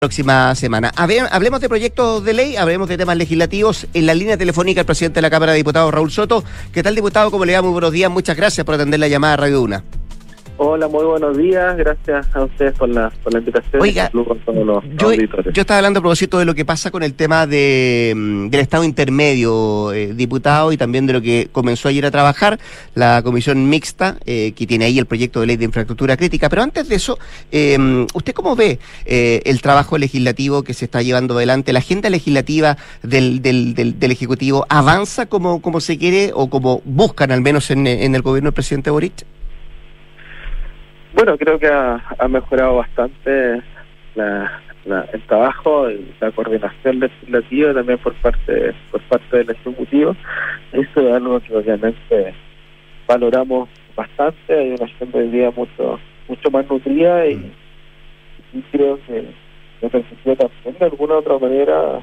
Próxima semana. Hablemos de proyectos de ley, hablemos de temas legislativos. En la línea telefónica el presidente de la Cámara de Diputados, Raúl Soto. ¿Qué tal, diputado? ¿Cómo le va? Muy buenos días. Muchas gracias por atender la llamada a Radio Una. Hola, muy buenos días. Gracias a ustedes por la invitación. Oiga, con todos los auditores. Yo estaba hablando a propósito de lo que pasa con el tema del Estado intermedio, diputado, y también de lo que comenzó ayer a trabajar la comisión mixta, que tiene ahí el proyecto de ley de infraestructura crítica. Pero antes de eso, ¿usted cómo ve el trabajo legislativo que se está llevando adelante? ¿La agenda legislativa del Ejecutivo avanza como se quiere o como buscan al menos en el gobierno del presidente Boric? Bueno, creo que ha mejorado bastante el trabajo y la coordinación legislativa también por parte del Ejecutivo. Eso es algo que obviamente valoramos bastante. Hay una agenda hoy día mucho más nutrida y creo que me permitió también de alguna u otra manera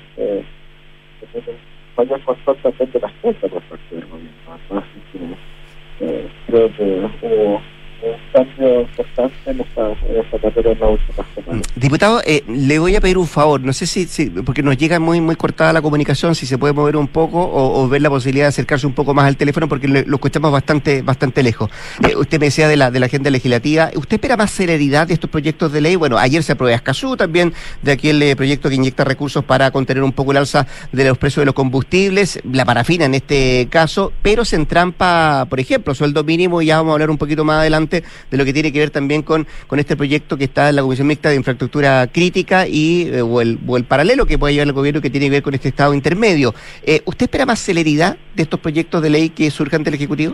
vaya a control también de la agenda por parte del gobierno. Así que creo que hubo un cambio importante en esta materia en la última semana. Diputado, le voy a pedir un favor, no sé si porque nos llega muy cortada la comunicación, si se puede mover un poco o ver la posibilidad de acercarse un poco más al teléfono porque lo escuchamos bastante lejos. Usted me decía de la agenda legislativa, ¿usted espera más celeridad de estos proyectos de ley? Bueno, ayer se aprueba Escazú también, de aquel proyecto que inyecta recursos para contener un poco el alza de los precios de los combustibles, la parafina en este caso, pero se entrampa, por ejemplo, sueldo mínimo, y ya vamos a hablar un poquito más adelante de lo que tiene que ver también con este proyecto que está en la Comisión Mixta de Infraestructura Crítica o el paralelo que puede llevar el gobierno que tiene que ver con este estado intermedio. ¿Usted espera más celeridad de estos proyectos de ley que surjan del Ejecutivo?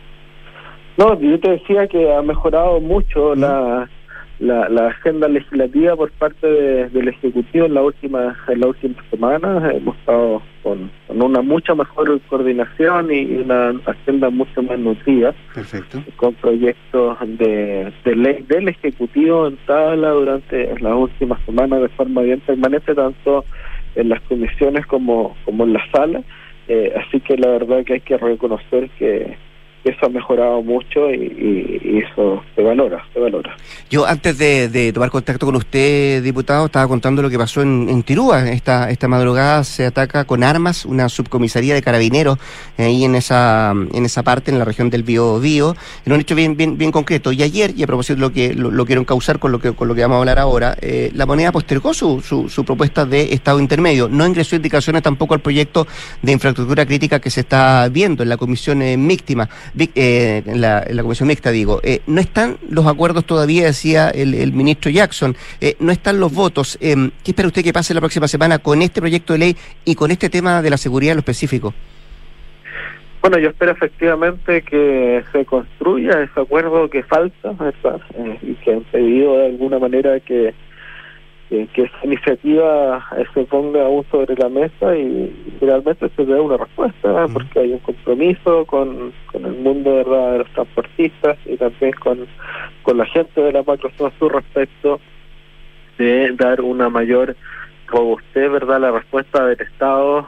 No, yo te decía que ha mejorado mucho la agenda legislativa por parte del Ejecutivo en la última semana. Hemos estado con una mucha mejor coordinación y una agenda mucho más nutrida. Perfecto. Con proyectos de ley del Ejecutivo en tabla durante las últimas semanas de forma bien permanente, tanto en las comisiones como en la sala. Así que la verdad que hay que reconocer que eso ha mejorado mucho y eso se valora. Yo antes de tomar contacto con usted, diputado, estaba contando lo que pasó en Tirúa. Esta madrugada se ataca con armas una subcomisaría de carabineros ahí en esa parte, en la región del Biobío, en un hecho bien concreto. Y ayer, y a propósito de lo quiero encauzar con lo que vamos a hablar ahora, la Moneda postergó su propuesta de estado intermedio. No ingresó indicaciones tampoco al proyecto de infraestructura crítica que se está viendo en la comisión mixta. En la comisión mixta, digo, no están los acuerdos todavía, decía el ministro Jackson, no están los votos. ¿Qué espera usted que pase la próxima semana con este proyecto de ley y con este tema de la seguridad en lo específico? Bueno, yo espero efectivamente que se construya ese acuerdo que falta, ¿verdad? Y que han pedido de alguna manera que esa iniciativa se ponga aún sobre la mesa y realmente se dé una respuesta, porque hay un compromiso con el mundo, ¿verdad?, de los transportistas y también con la gente de la macrozona sur respecto de dar una mayor robustez, ¿verdad?, la respuesta del Estado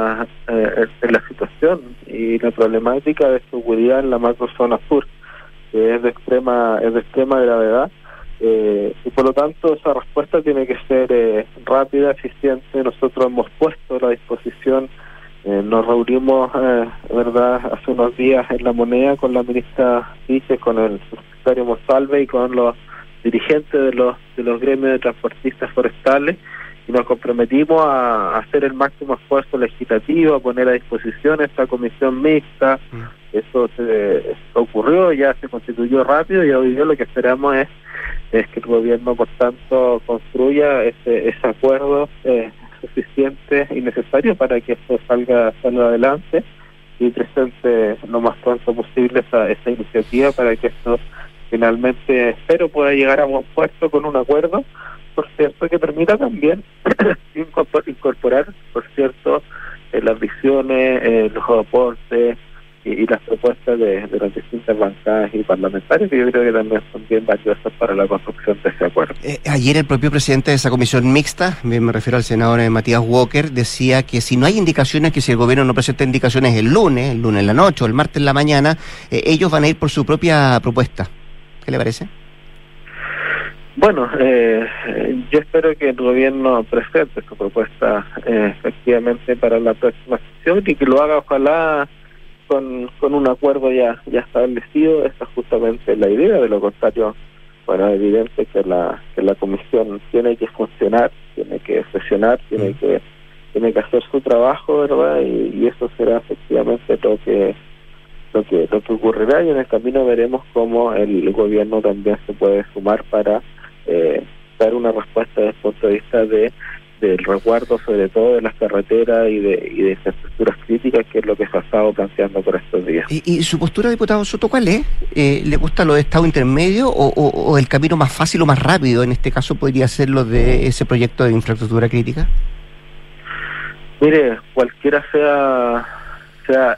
en la situación y la problemática de seguridad en la macrozona sur, que es de extrema gravedad. Y por lo tanto esa respuesta tiene que ser rápida, eficiente. Nosotros hemos puesto a la disposición, nos reunimos verdad hace unos días en La Moneda con la ministra Vice, con el subsecretario Monsalve y con los dirigentes de los gremios de transportistas forestales, y nos comprometimos a hacer el máximo esfuerzo legislativo, a poner a disposición esta comisión mixta. Eso se ocurrió, ya se constituyó rápido, y hoy día lo que esperamos es que el gobierno, por tanto, construya ese acuerdo suficiente y necesario para que esto salga adelante y presente lo más pronto posible esa iniciativa para que esto finalmente, espero, pueda llegar a buen puerto con un acuerdo, por cierto, que permita también incorporar, por cierto, las visiones, los aportes y las propuestas de las distintas bancadas y parlamentarios, que yo creo que también son bien valiosas para la construcción de ese acuerdo. Ayer el propio presidente de esa comisión mixta, me refiero al senador Matías Walker, decía que si no hay indicaciones, que si el gobierno no presenta indicaciones el lunes en la noche o el martes en la mañana, ellos van a ir por su propia propuesta. ¿Qué le parece? Bueno, yo espero que el gobierno presente su propuesta efectivamente para la próxima sesión y que lo haga ojalá con un acuerdo ya establecido. Esa es justamente la idea. De lo contrario, bueno, es evidente que la comisión tiene que funcionar, tiene que sesionar, tiene que hacer su trabajo, ¿verdad? Y eso será efectivamente lo que ocurrirá, y en el camino veremos cómo el gobierno también se puede sumar para dar una respuesta desde el punto de vista del resguardo, sobre todo de las carreteras y de infraestructuras críticas, que es lo que se ha estado planteando por estos días. ¿Y su postura, diputado Soto, cuál es? ¿Le gusta lo de estado intermedio o el camino más fácil o más rápido, en este caso, podría ser lo de ese proyecto de infraestructura crítica? Mire, cualquiera sea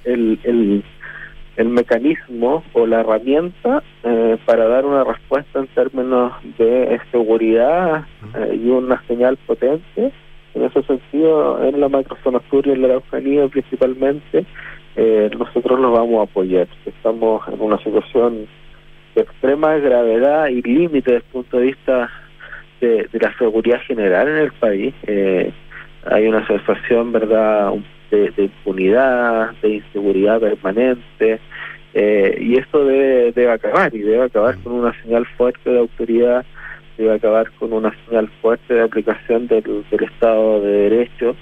el mecanismo o la herramienta para dar una respuesta en términos de seguridad y una señal potente. En ese sentido, en la macrozona sur y en la Araucanía principalmente, nosotros los vamos a apoyar. Estamos en una situación de extrema gravedad y límite desde el punto de vista de la seguridad general en el país. Hay una sensación, ¿verdad?, de impunidad, de inseguridad permanente, y esto debe acabar, y debe acabar con una señal fuerte de autoridad, debe acabar con una señal fuerte de aplicación del Estado de Derecho,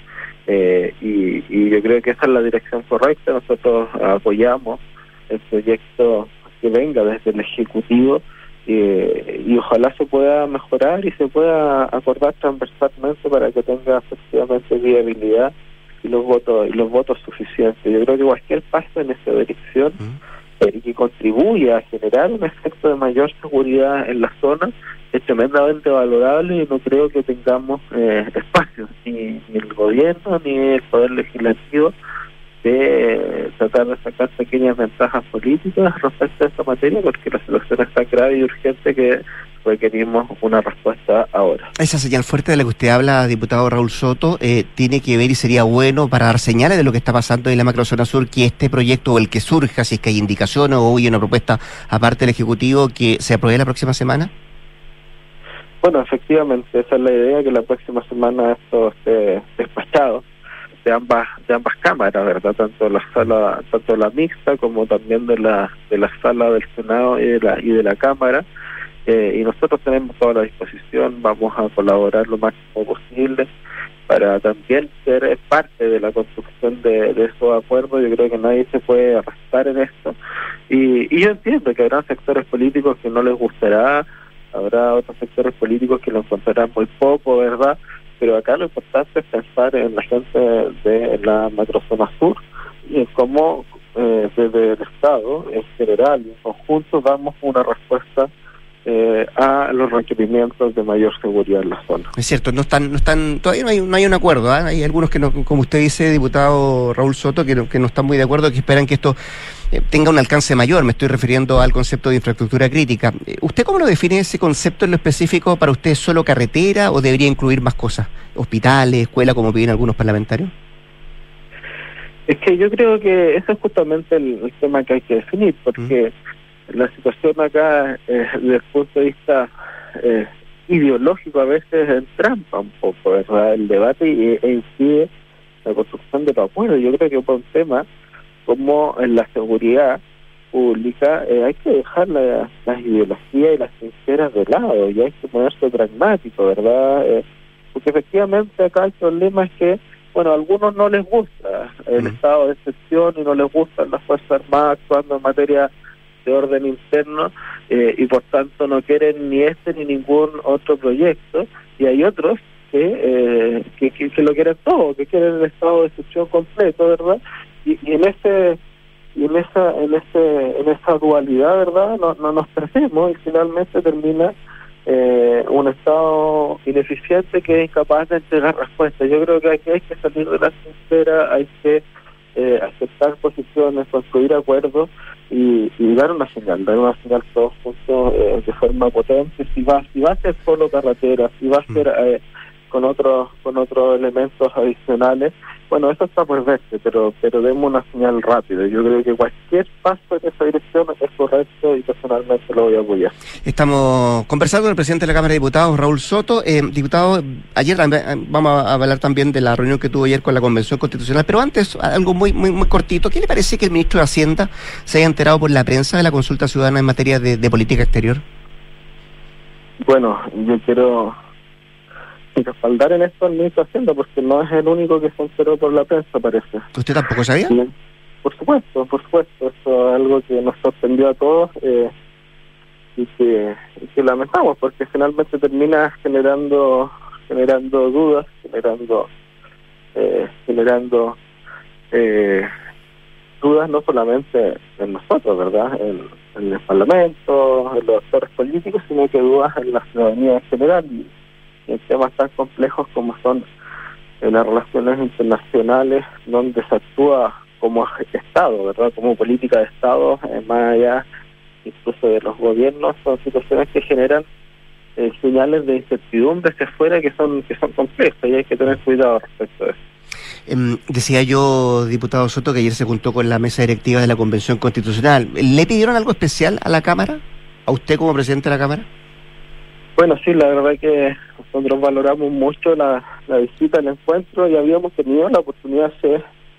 y yo creo que esa es la dirección correcta. Nosotros apoyamos el proyecto que venga desde el Ejecutivo, y ojalá se pueda mejorar y se pueda acordar transversalmente para que tenga efectivamente viabilidad y los votos suficientes. Yo creo que cualquier paso en esa dirección y que contribuya a generar un efecto de mayor seguridad en la zona es tremendamente valorable, y no creo que tengamos espacio, ni el gobierno ni el Poder Legislativo, de tratar de sacar pequeñas ventajas políticas respecto a esta materia, porque la situación es tan grave y urgente que requerimos una respuesta ahora. Esa señal fuerte de la que usted habla, diputado Raúl Soto, tiene que ver, y sería bueno para dar señales de lo que está pasando en la macrozona sur, que este proyecto, o el que surja, si es que hay indicaciones o hay una propuesta aparte del Ejecutivo, que se apruebe la próxima semana. Bueno, efectivamente, esa es la idea, que la próxima semana esto esté despachado de ambas cámaras, ¿verdad? Tanto la mixta como también de la sala del Senado y de la Cámara. Y nosotros tenemos toda la disposición, vamos a colaborar lo máximo posible para también ser parte de la construcción de esos acuerdos. Yo creo que nadie se puede arrastrar en esto, y yo entiendo que habrá sectores políticos que no les gustará, habrá otros sectores políticos que lo encontrarán muy poco, ¿verdad? Pero acá lo importante es pensar en la gente de la macrozona sur y en cómo desde el Estado en general y en conjunto damos una respuesta a los requerimientos de mayor seguridad en la zona. Es cierto, no están, todavía no hay un acuerdo, ¿eh? Hay algunos que no, como usted dice, diputado Raúl Soto, que no están muy de acuerdo, que esperan que esto tenga un alcance mayor. Me estoy refiriendo al concepto de infraestructura crítica. ¿Usted cómo lo define ese concepto en lo específico? ¿Para usted es solo carretera o debería incluir más cosas? ¿Hospitales, escuelas, como piden algunos parlamentarios? Es que yo creo que ese es justamente el tema que hay que definir, porque la situación acá, desde el punto de vista ideológico, a veces entrampa un poco, ¿verdad?, el debate e incide la construcción de los acuerdos. Yo creo que por un tema como en la seguridad pública hay que dejar las ideologías y las trincheras de lado, y hay que ponerse pragmático, ¿verdad? Porque efectivamente acá el problema es que, bueno, a algunos no les gusta el estado de excepción y no les gustan las Fuerzas Armadas actuando en materia de orden interno, y por tanto no quieren ni este ni ningún otro proyecto, y hay otros que lo quieren todo, que quieren el estado de excepción completo, ¿verdad? Y en esa dualidad, ¿verdad?, no nos perdemos, y finalmente termina un estado ineficiente que es incapaz de entregar respuestas. Yo creo que aquí hay que salir de la trinchera, hay que aceptar posiciones, construir acuerdos y dar una señal todos juntos de forma potente. Si va a ser solo carretera, si va a ser con otros elementos adicionales, Bueno, eso está por verse, pero demos una señal rápida. Yo creo que cualquier paso en esa dirección es correcto y personalmente lo voy a apoyar. Estamos conversando con el presidente de la Cámara de Diputados, Raúl Soto. Diputado, ayer vamos a hablar también de la reunión que tuvo ayer con la Convención Constitucional, pero antes, algo muy cortito. ¿Qué le parece que el ministro de Hacienda se haya enterado por la prensa de la consulta ciudadana en materia de política exterior? Bueno, yo quiero respaldar en esto al ministro de Hacienda, porque no es el único que se enteró por la prensa, parece. ¿Usted tampoco sabía? Sí, por supuesto, eso es algo que nos sorprendió a todos y que lamentamos, porque finalmente termina generando dudas, generando dudas no solamente en nosotros, ¿verdad?, en el Parlamento, en los actores políticos, sino que dudas en la ciudadanía en general, y en temas tan complejos como son las relaciones internacionales, donde se actúa como Estado, ¿verdad?, como política de Estado, más allá incluso de los gobiernos. Son situaciones que generan señales de incertidumbre hacia afuera que son complejas, y hay que tener cuidado respecto a eso. Decía yo, diputado Soto, que ayer se juntó con la mesa directiva de la Convención Constitucional. ¿Le pidieron algo especial a la Cámara? ¿A usted como presidente de la Cámara? Bueno, sí, la verdad que nosotros valoramos mucho la visita al encuentro, y habíamos tenido la oportunidad hace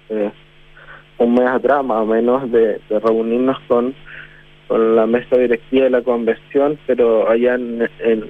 un mes atrás, más o menos, de reunirnos con la mesa directiva de la Convención, pero allá en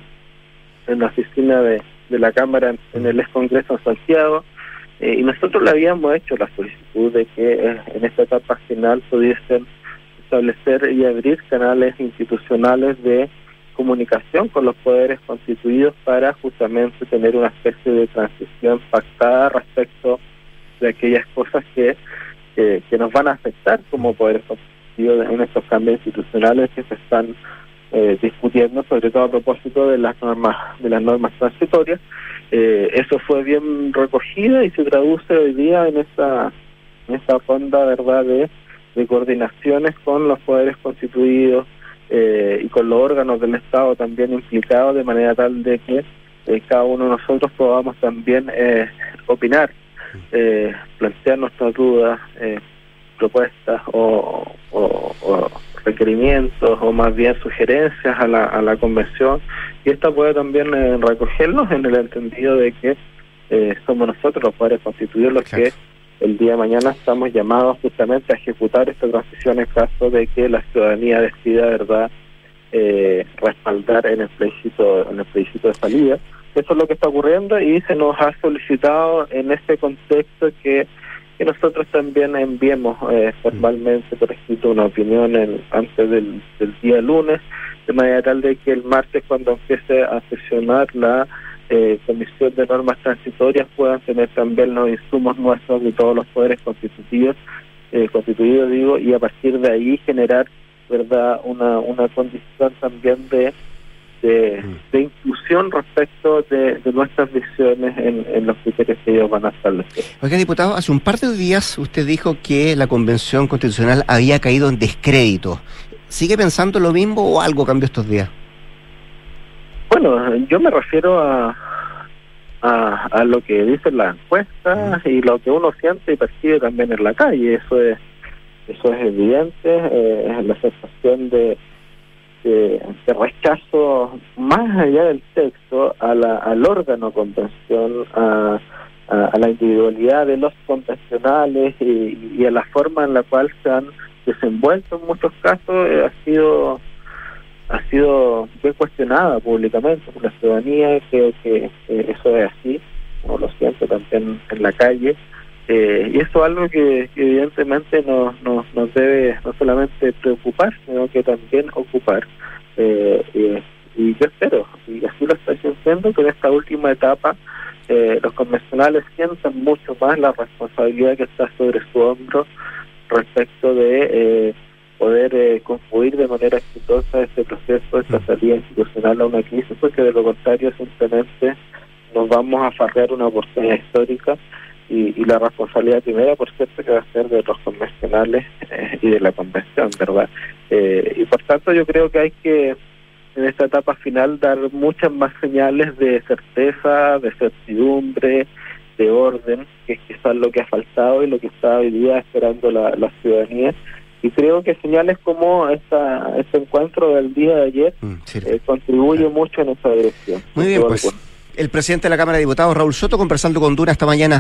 la oficina de la Cámara, en el ex Congreso en Santiago, y nosotros le habíamos hecho la solicitud de que en esta etapa final pudiesen establecer y abrir canales institucionales de comunicación con los poderes constituidos para justamente tener una especie de transición pactada respecto de aquellas cosas que nos van a afectar como poderes constituidos en estos cambios institucionales que se están discutiendo, sobre todo a propósito de las normas transitorias. Eso fue bien recogido y se traduce hoy día en esta ronda, ¿verdad?, de coordinaciones con los poderes constituidos y con los órganos del Estado también implicados, de manera tal de que cada uno de nosotros podamos también opinar, plantear nuestras dudas, propuestas o requerimientos, o más bien sugerencias a la Convención, y esta puede también recogerlos en el entendido de que somos nosotros los poderes constituidos los que el día de mañana estamos llamados justamente a ejecutar esta transición en caso de que la ciudadanía decida, ¿verdad?, respaldar en el plebiscito de salida. Eso es lo que está ocurriendo, y se nos ha solicitado en este contexto que nosotros también enviemos formalmente por escrito una opinión antes del día lunes, de manera tal de que el martes, cuando empiece a sesionar la Comisión de Normas Transitorias, puedan tener también los insumos nuestros de todos los poderes constituidos, y a partir de ahí generar, ¿verdad?, una condición también de inclusión respecto de nuestras visiones en los criterios que ellos van a establecer. Oiga, diputado, hace un par de días usted dijo que la Convención Constitucional había caído en descrédito. ¿Sigue pensando lo mismo o algo cambió estos días? Bueno, yo me refiero a lo que dicen las encuestas y lo que uno siente y percibe también en la calle. Eso es evidente, es la sensación de rechazo, más allá del texto, al órgano convención, a la individualidad de los convencionales y a la forma en la cual se han desenvuelto en muchos casos. Ha sido bien cuestionada públicamente por la ciudadanía. Creo que eso es así, como lo siento también en la calle, y eso es algo que evidentemente nos debe no solamente preocupar, sino que también ocupar, y yo espero, y así lo estoy sintiendo, que en esta última etapa los convencionales sientan mucho más la responsabilidad que está sobre su hombro respecto de poder concluir de manera exitosa este proceso, esta salida institucional a una crisis, porque de lo contrario simplemente nos vamos a farrear una oportunidad histórica, y la responsabilidad primera, por cierto, que va a ser de los convencionales y de la convención, ¿verdad? Y por tanto yo creo que hay que en esta etapa final dar muchas más señales de certeza, de certidumbre, de orden, que reforzar lo que ha faltado y lo que está hoy día esperando la ciudadanía. Y creo que señales como este encuentro del día de ayer contribuye mucho en esa dirección. Muy bien, pues el presidente de la Cámara de Diputados, Raúl Soto, conversando con Duna esta mañana